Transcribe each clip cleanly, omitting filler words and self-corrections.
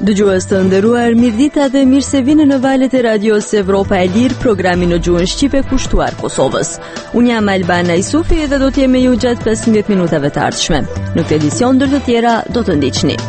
Dëgjues të nderuar, mirëdita dhe mirë se vini në valët e radios Evropa e Lirë, programin në gjuhën shqipe kushtuar Kosovës. Unë jam Albana Isufi dhe do të jem me ju gjatë 15 minutave të ardhshme. Në këtë edicion ndër të tjera do të ndiqni.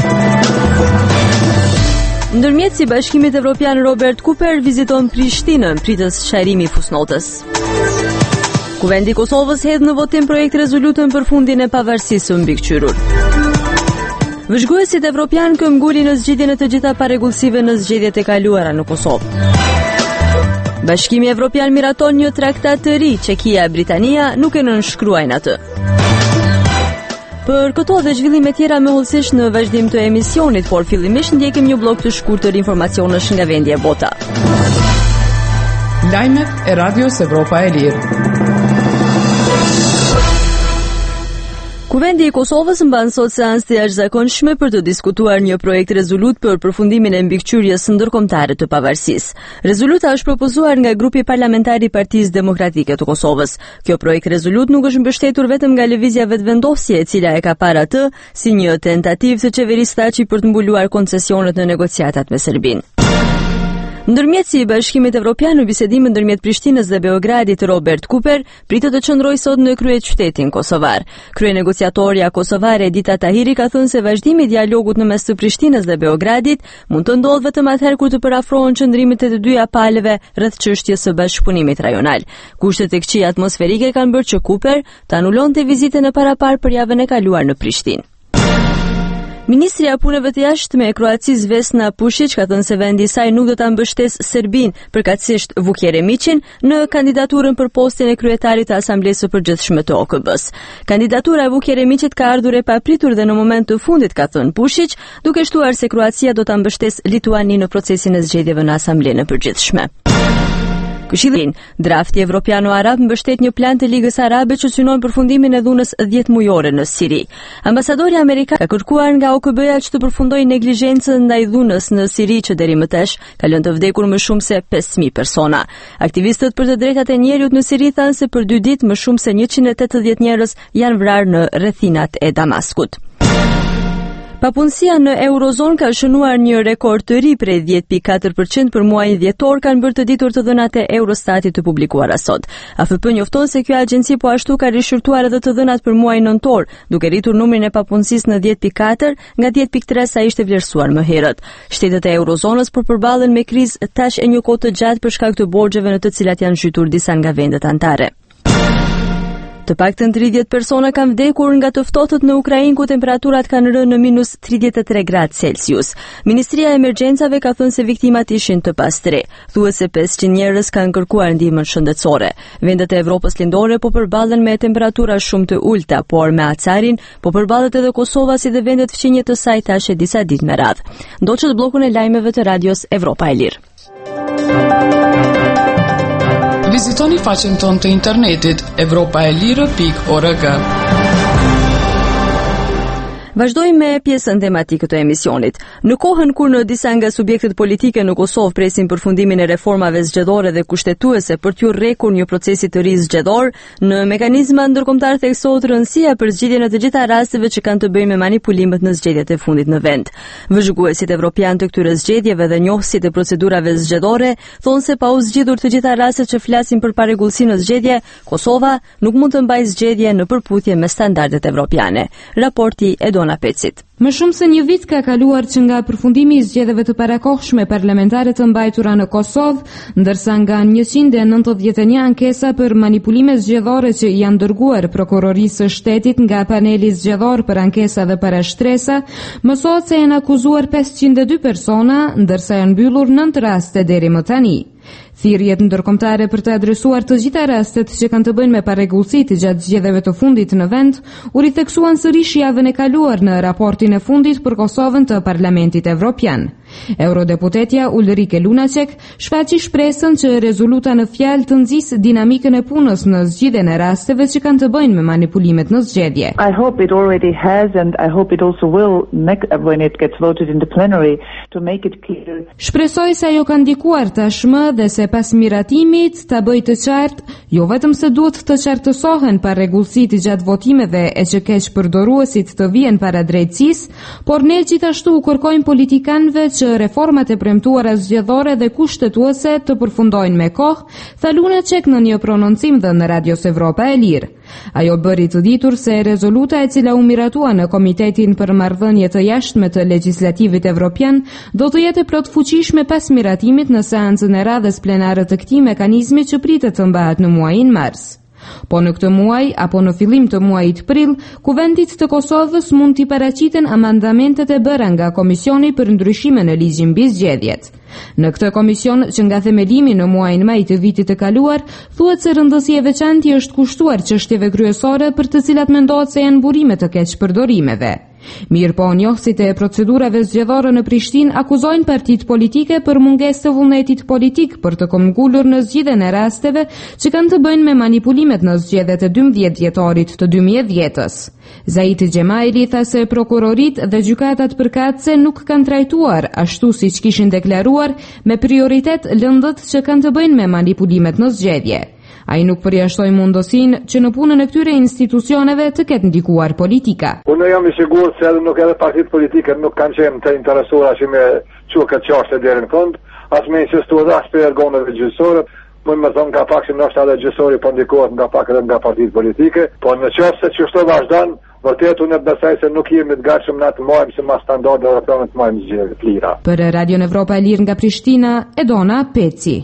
Ndërmjet si Bashkimit Evropian Robert Cooper viziton Prishtinën, pritës sharimi i fusnotës. Kuvendi i Kosovës hedh në votim projekt rezolutën për fundin e pavarësisë së mbikëqyrur. Vëzhguesit evropian këmbguli në zgjidhjen e të gjitha parregullsive në zgjedhjet e kaluara në Kosovë. Bashkimi Evropian miraton një traktat të ri, Çekia e Britania nuk e nënshkruajnë atë. Për këto dhe zhvillime tjera më hollësisht në vazhdim të emisionit, por fillimisht ndjekim një blok të shkurtër informacionesh nga vendi e bota. Lajmet e Radios Evropa e Lirë. Kuvendi i Kosovës mban sot seancë të jashtëzakonshme për të diskutuar një projekt rezolut për përfundimin e mbikëqyrjes ndërkombëtare të pavarësisë. Rezoluta është propozuar nga grupi parlamentar i Partisë Demokratike të Kosovës. Kjo projekt rezolut nuk është mbështetur vetëm nga lëvizja vetëvendosje e cila e ka parë atë si një tentativë të qeverisë Thaçi për të mbuluar koncesionet në negociatat me Serbinë. Ndërmjet si Bashkimit Evropian në bisedimin ndërmjet Prishtinës dhe Beogradit, Robert Cooper pritet të qëndrojë sot në kryeqytetin kosovar. Kryenegociatorja kosovare Edita Tahiri ka thënë se vazhdimi i dialogut në mes të Prishtinës dhe Beogradit mund të ndodhë vetëm atëherë kur të parafrohen qëndrimet e të dyja palëve rreth çështjes së bashkëpunimit rajonal. Kushtet e këqija atmosferike kanë bërë që Cooper të anulonte vizitën e parapar për javën e kaluar në Prishtinë. Ministrja e Punëve të Jashtme e Kroacisë Vesna Pušić ka thënë se vendi i saj nuk do ta mbështesë Serbinë, përkatësisht Vuk Jeremićin, në kandidaturën për postin e kryetarit të Asamblesë së Përgjithshme të OKB-s. Kandidatura e Vuk Jeremićit ka ardhur e papritur dhe në moment të fundit, ka thënë Pušić, duke shtuar se Kroacia do ta mbështesë Lituaninë në procesin e zgjedhjeve në Asamblenë e Përgjithshme. Këshilli drafti evropiano-arab mbështet një plan të Ligës Arabe që synon përfundimin e dhunës 10 mujore në Siri. Ambasadori amerikan ka kërkuar nga OKB-ja që të përfundojë neglizhencën ndaj dhunës në Siri që deri më tash ka lënë të vdekur më shumë se 5000 persona. Aktivistët për të drejtat e njerëzit në Siri thanë se për 2 ditë më shumë se 180 njerëz janë vrarë në rrethinat e Damaskut. Papunësia në Eurozon ka shënuar një rekord të ri prej 10.4% për muajin dhjetor, kanë bërë të ditur të dhënat e Eurostatit të publikuara sot. AFP njofton se kjo agjenci po ashtu ka rishqyrtuar edhe të dhënat për muajin nëntor, duke rritur numrin e papunësisë në 10.4 nga 10.3 sa ishte vlerësuar më herët. Shtetet e Eurozonës po përballen me krizë tash e një kohë të gjatë për shkak të borxheve në të cilat janë zhytur disa nga vendet anëtare. Të paktën 30 persona kanë vdekur nga të ftotët në Ukrainë ku temperaturat kanë rënë në minus 33 gradë Celsius. Ministria e Emergjencave ka thënë se viktimat ishin të pastre. Thuhet se 500 njerëz kanë kërkuar ndihmën shëndetësore. Vendet e Evropës Lindore po përballen me temperatura shumë të ulta, por me acarin po përballet edhe Kosova si dhe vendet fqinje të saj tash e disa ditë me radhë. Ndoqët bllokun e lajmeve të radios Evropa e Lirë. Vizitoni faqen tonë të internetit evropaelire.org. Vazhdojmë me pjesën tematike të emisionit. Në kohën kur në disa nga subjektet politike në Kosovë presin përfundimin e reformave zgjedhore dhe kushtetuese për t'u rrekur një procesi të ri zgjedhor, në mekanizma ndërkombëtar theksohet rëndësia për zgjidhjen e të gjitha rasteve që kanë të bëjnë me manipulimet në zgjedhjet e fundit në vend. Vëzhguesit evropian të këtyre zgjedhjeve dhe njohësit e procedurave zgjedhore thonë se pa u zgjidhur të gjitha rastet që flasin për parregullsi në zgjedhje, Kosova nuk mund të mbajë zgjedhje në përputhje me standardet evropiane. Raporti Edona Pecit. Më shumë se një vit ka kaluar që nga përfundimi i zgjedhjeve të parakohshme parlamentare të mbajtura në Kosovë, ndërsa nga 191 ankesa për manipulime zgjedhore që janë dërguar prokurorisë së shtetit nga paneli zgjedhor për ankesa dhe parashtresa, mësohet se janë akuzuar 502 persona, ndërsa janë mbyllur 9 raste deri më tani. Thirrjet ndërkombëtare për të adresuar të gjitha rastet që kanë të bëjnë me parregullsi gjatë zgjedhjeve të fundit në vend u ritheksuan sërish javën e kaluar në raportin e fundit për Kosovën të Parlamentit Evropian. Eurodeputetja Ulrike Lunacek shfaqi shpresën që rezoluta në fjalë të nxjisë dinamikën e punës në zgjidhjen e rasteve që kanë të bëjnë me manipulimet në zgjedhje. I hope it already has and I hope it also will when it gets voted in the plenary to make it clear. Shpresoj se ajo ka ndikuar tashmë dhe se pas miratimit ta bëj të qartë, jo vetëm se duhet të qartësohen pa rregullsitë gjatë votimeve e që keq përdoruesit të vijnë para drejtësisë, por ne gjithashtu kërkojmë politikanëve që reformat e premtuara zgjedhore dhe kushtetuese të përfundojnë me kohë, tha Lunacek në një prononcim dhe në Radios Evropa e Lirë. Ajo bëri të ditur se rezoluta e cila u miratua në Komitetin për Marrëdhënie të Jashtme të Legjislativit Evropian do të jetë plot fuqishme pas miratimit në seancën e radhës plenare të këtij mekanizmi që pritet të mbahet në muajin mars. Po në këtë muaj, apo në fillim të muajit prill, Kuvendit të Kosovës mund t'i paraqiten amandamentet e bëra nga Komisioni për ndryshime në ligjin mbi zgjedhjet. Në këtë komision, që nga themelimi në muajin maj të vitit të kaluar, thuhet se rëndësia e veçantë është kushtuar çështjeve kryesore për të cilat mendohet se janë burime të keqpërdorimeve. Mirë po, njohësit e procedurave zgjedhore në Prishtinë akuzojnë partitë politike për mungesë të vullnetit politik për të këmbgulur në zgjidhjen e rasteve që kanë të bëjnë me manipulimet në zgjedhjet e 12 dhjetorit të 2010-s. Zaiti Gjemaili tha se prokurorit dhe gjykatat përkatëse nuk kanë trajtuar ashtu siç kishin deklaruar me prioritet lëndët që kanë të bëjnë me manipulimet në zgjedhje. Ai nuk përjashtoi mundësinë që në punën e këtyre institucioneve të ketë ndikuar politika. Unë jam i sigurt se edhe partitë politike nuk kanë qenë të interesuara që me çu këtë çështje deri në fund, as me insistuar as për organeve gjyqësore. Mund më thonë nga pak që ndoshta edhe gjyqësori po ndikohet nga pak edhe nga partitë politike, po në qoftë se çështja vazhdon, vërtet unë besoj se nuk jemi të gatshëm na të marrim si standarde europane të marrim zgjedhje të lira. Për Radion Evropa e Lirë nga Prishtina, Edona Peci.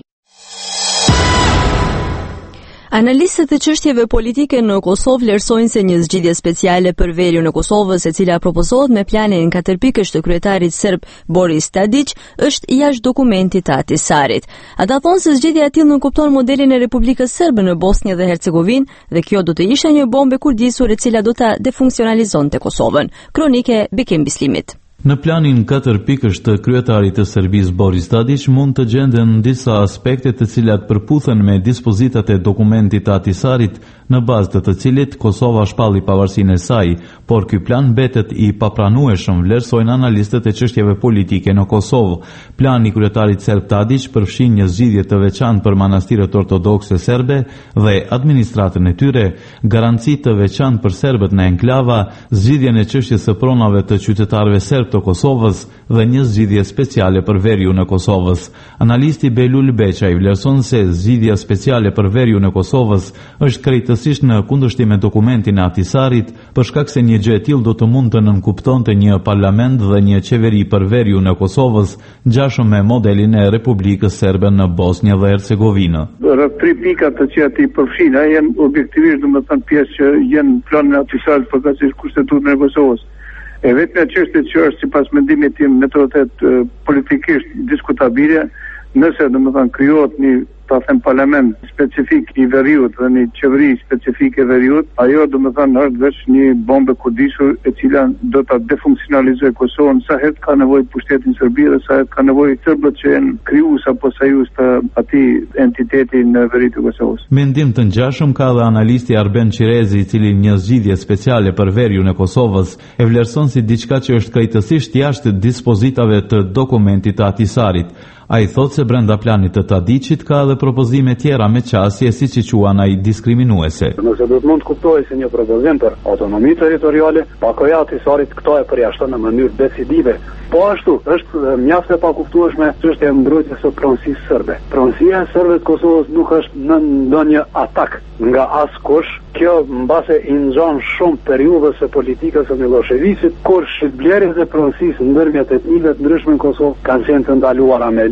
Analistët e çështjeve politike në Kosovë vlerësojnë se një zgjidhje speciale për veriun e Kosovës, e cila propozohet me planin 4 pikësh të kryetarit serb Boris Tadić, është jashtë dokumentit të Ahtisarit. Ata thonë se zgjidhja e tillë nuk kupton modelin e Republikës Serbe në Bosnjë dhe Hercegovinë dhe kjo do të ishte një bombë e kurdisur e cila do ta defunksionalizonte Kosovën. Kronike Bekim Bislimit. Në planin 4 pikësh të kryetarit të Serbisë Boris Tadić mund të gjenden disa aspekte të cilat përputhen me dispozitat e dokumentit të Ahtisarit, në bazë të cilit Kosova shpalli pavarësinë e saj, por ky plan mbetet i papranueshëm, vlerësojnë analistët e çështjeve politike në Kosovë. Plani i kryetarit serb Tadić përfshin një zgjidhje të veçantë për manastiret ortodokse serbe dhe administratën e tyre, garanci të veçantë për serbët në enklava, zgjidhjen e çështjes së pronave të qytetarëve serb të Kosovës dhe një zgjidhje speciale për veriun e Kosovës. Analisti Belul Beçaj vlerëson se zgjidhja speciale për veriun e Kosovës është krejtësisht në kundërshtim me dokumentin e Ahtisarit, për shkak se një gjë e tillë do të mund të nënkuptonte një parlament dhe një qeveri për veriun e Kosovës, ngjashëm me modelin e Republikës Serbe në Bosnjë dhe Hercegovinë. Rreth 3 pika të cilat i përfshin, janë objektivisht domethënë pjesë që janë planin e Ahtisarit përkatësisht kushtetutën e Kosovës. E vetmja çështje që është sipas mendimit tim me politikisht diskutabile, nëse domethënë krijohet një parlament specifik i veriut dhe një qeveri specifike veriut, ajo domethënë është vetëm një bombë kurdisur e cila do ta defunksionalizojë Kosovën sa herë ka nevojë pushtetin serbi dhe sa herë ka nevojë serbët që janë krijues apo sajus të atij entiteti në veri të Kosovës. Mendim të ngjashëm ka dhe analisti Arben Qirezi, i cili një zgjidhje speciale për veriun e Kosovës e vlerëson si diçka që është krejtësisht jashtë dispozitave të dokumentit të Ahtisarit. Ai thotë se brenda planit të Tadićit ka edhe propozime tjera me qasje, siç i quan ai diskriminuese. Nëse do të mund të kuptohej se një propozim për autonomi territoriale, pakoja e Ahtisarit këto e përjashton në mënyrë decisive. Po ashtu, është mjaft e pakuptueshme çështja e mbrojtjes së pronësisë serbe. Pronësia e serbëve të Kosovës nuk është në ndonjë atak nga askush. Kjo mbase i nxon shumë periudhës së politikës së Miloševićit, kur shitblerjet e pronësisë ndërmjet etnive të ndryshme në Kosovë kanë qenë të ndaluara me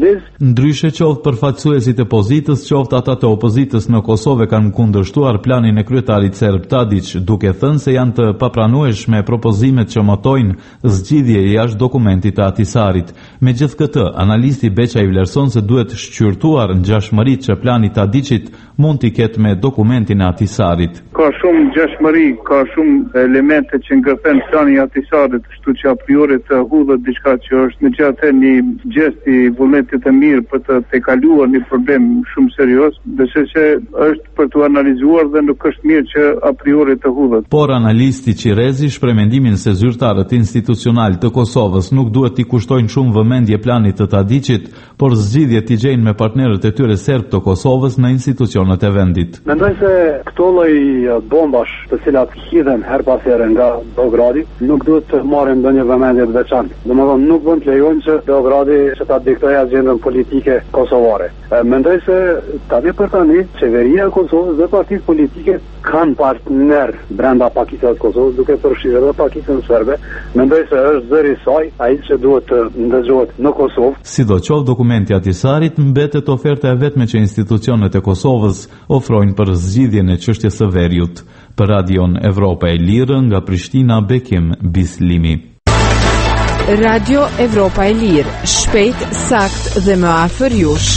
analizë. Ndryshe qoftë përfaqësuesit e pozitës, qoftë ata të opozitës në Kosovë kanë kundërshtuar planin e kryetarit serb Tadić, duke thënë se janë të papranueshme propozimet që motojnë zgjidhje jashtë dokumentit të Ahtisarit. Megjithatë, analisti Beqa i vlerëson se duhet shqyrtuar ngjashmëritë që plani Tadićit mund t'i ketë me dokumentin e Ahtisarit. Ka shumë ngjashmëri, ka shumë elemente që ngërthen plani i Ahtisarit, kështu që a priori të hudhet diçka që është në gjatë një gjest i vullnetit të mirë për të tejkaluar një problem shumë serioz, besoj se është për të analizuar dhe nuk është mirë që a priori të hudhet. Por analisti Qirezi shpreh mendimin se zyrtarët institucional të Kosovës nuk duhet t'i kushtojnë shumë vëmendje planit të Tadićit, por zgjidhjet t'i gjejnë me partnerët e tyre serb të Kosovës në institucionet e vendit. Mendoj se këto lloj bombash, të cilat hidhen her pas here nga Beogradi, nuk duhet të marrin ndonjë vëmendje të veçantë. Domethënë nuk mund të lejojnë që Beogradi që ta diktojë agjendën politike kosovare. Mendoj se tani për tani qeveria e Kosovës dhe partitë politike kanë partner brenda pakicës së Kosovës, duke përfshirë edhe pakicën serbe. Mendoj se është zëri i saj ai që duhet të ndëgjohet në Kosovë. Sidoqoftë, dokumenti i Ahtisarit mbetet oferta e vetme që institucionet e Kosovës ofrojnë për zgjidhjen e çështjes së veriut. Për Radion Evropa e Lirë nga Prishtina, Bekim Bislimi. Radio Evropa e Lirë, shpejt, sakt dhe më afër jush.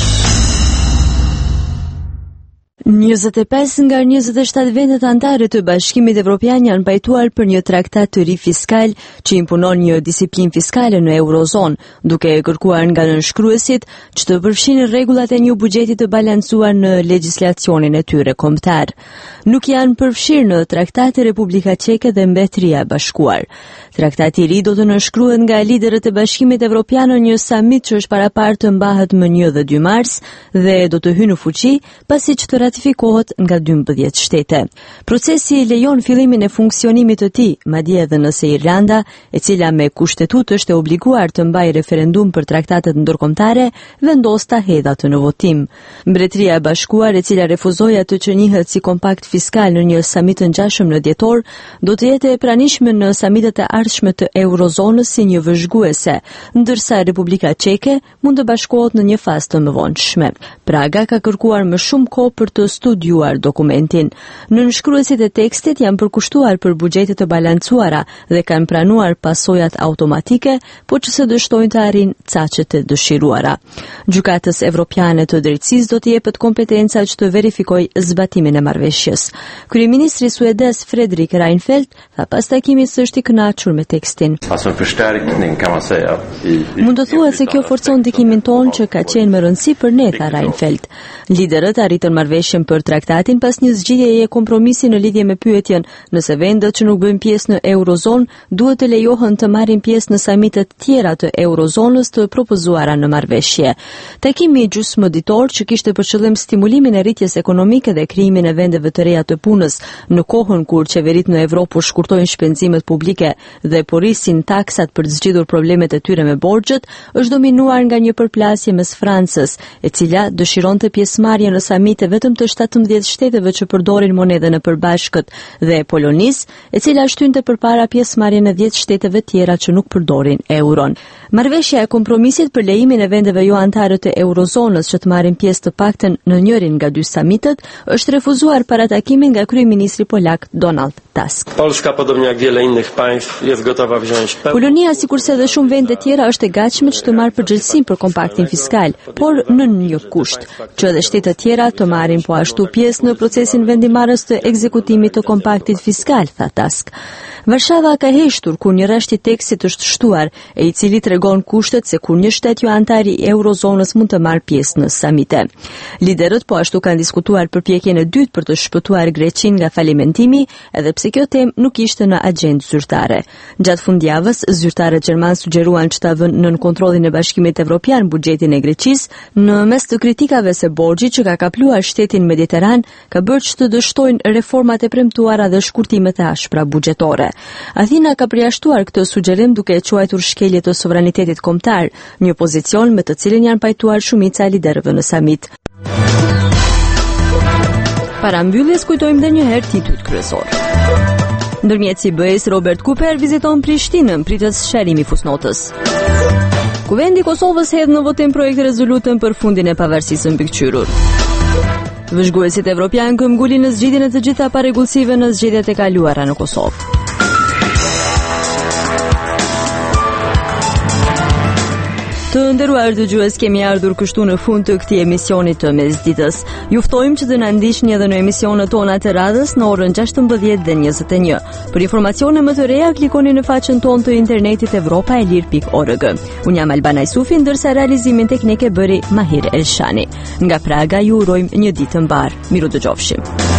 25 nga 27 vendet anëtare të Bashkimit Evropian janë pajtuar për një traktat të ri fiskal që imponon një disiplinë fiskale në Eurozon, duke kërkuar nga nënshkruesit që të përfshinë rregullat e një buxheti të balancuar në legjislacionin e tyre kombëtar. Nuk janë përfshirë në traktat Republika Çeke dhe Mbretëria e Bashkuar. Traktati i ri do të nënshkruhet nga liderët e Bashkimit Evropian në një summit që është paraparë të mbahet më 1 dhe 2 mars dhe do të hyjë në fuqi pasi që të ratifikohet nga 12 shtete. Procesi lejon fillimin e funksionimit të tij, madje edhe nëse Irlanda, e cila me kushtetutë është e obliguar të mbajë referendum për traktatet ndërkombëtare, vendos ta hedhë atë në votim. Mbretëria e Bashkuar, e cila refuzoi atë që njihet si kompakt fiskal në një samit të ngjashëm në dhjetor, do të jetë e pranishme në samitet e ardhshme të Eurozonës si një vëzhguese, ndërsa Republika Çeke mund të bashkohet në një fazë të mëvonshme. Praga ka kërkuar më shumë kohë për të studiuar dokumentin. Nënshkruesit e tekstit janë përkushtuar për buxhete të balancuara dhe kanë pranuar pasojat automatike, por që se dështojnë të arrijnë caqet e dëshiruara. Gjykatës Evropiane të Drejtësisë do të jepet kompetenca që të verifikojë zbatimin e marrëveshjes. Kryeministri suedez Fredrik Reinfeldt tha pas takimit se është i kënaqur me tekstin. Mund të thuhet se kjo forcon ndikimin tonë që ka qenë me rëndësi për ne, tha Reinfeldt. Liderët arritën marrëveshjen për traktatin pas një zgjidhjeje kompromisi në lidhje me pyetjen nëse vendet që nuk bëjnë pjesë në Eurozon duhet të lejohen të marrin pjesë në samitet tjera të Eurozonës të propozuara në marrëveshje. Takimi gjysmëditor që kishte për qëllim stimulimin e rritjes ekonomike dhe krijimin e vendeve të reja të punës në kohën kur qeveritë në Evropë shkurtojnë shpenzimet publike dhe porisin taksat për të zgjidhur problemet e tyre me borxhet, është dominuar nga një përplasje mes Francës, e cila dëshironte pjesëmarrje në samite vetëm të 17 shteteve që përdorin monedën e përbashkët dhe Polonisë, e cila shtynte përpara pjesëmarrjen e 10 shteteve tjera që nuk përdorin euron. Marrëveshja e kompromisit për lejimin e vendeve jo anëtare të Eurozonës që të marrin pjesë të paktën në njërin nga dy samitet është refuzuar para takimit nga kryeministri polak Donald Tusk. Polska, podobnie jak wiele innych państw, jest gotowa wziąć Polonia, sikurse edhe shumë vende tjera, është e gatshme që të marrë përgjegjësinë për kompaktin fiskal, por në një kusht, që edhe shtetet tjera të marrin po ashtu pjesë në procesin vendimarrës të ekzekutimit të kompaktit fiskal, tha Tusk. Varshava ka heshtur kur një rasht i tekstit është shtuar, e i cili tregon kushtet se kur një shtet jo antar i Eurozonës mund të marrë pjesë në samite. Liderët po ashtu kanë diskutuar përpjekjen e dytë për të shpëtuar Greqinë nga falimentimi, edhe pse kjo temë nuk ishte në agjendë zyrtare. Gjatë fundjavës, zyrtarët gjerman sugjeruan që ta vënë nën kontrollin e Bashkimit Evropian buxhetin e Greqisë, në mes të kritikave se borxhi që ka kapluar shtetin mediteran ka bërë që të dështojnë reformat e premtuara dhe shkurtimet e ashpra buxhetore. Athina ka përjashtuar këtë sugjerim duke e quajtur shkelje të sovranitetit kombëtar, një pozicion me të cilin janë pajtuar shumica e liderëve në samit. Para mbylljes kujtojmë edhe një herë titujt kryesor. Ndërmjetësi BE-s Robert Cooper viziton Prishtinën, pritet sharrimi fusnotës. Kuvendi i Kosovës hedh në votim projekt rezolutën për fundin e pavarësisë mbikëqyrur. Vëzhguesit evropian këmbgulin në zgjidhjen e të gjitha parregullsive në zgjedhjet e kaluara në Kosovë. Të nderuar dëgjues, kemi ardhur kështu në fund të këtij emisioni të mesditës. Ju ftojmë që të na ndiqni edhe në emisionet tona të radhës në orën 16 dhe 21. Për informacione më të reja, klikoni në faqen tonë të internetit evropaelir.org. Unë jam Albana Ysufi, ndërsa realizimin teknik e bëri Mahir Elshani. Nga Praga ju urojmë një ditë të mbar. Miru dëgjofshim.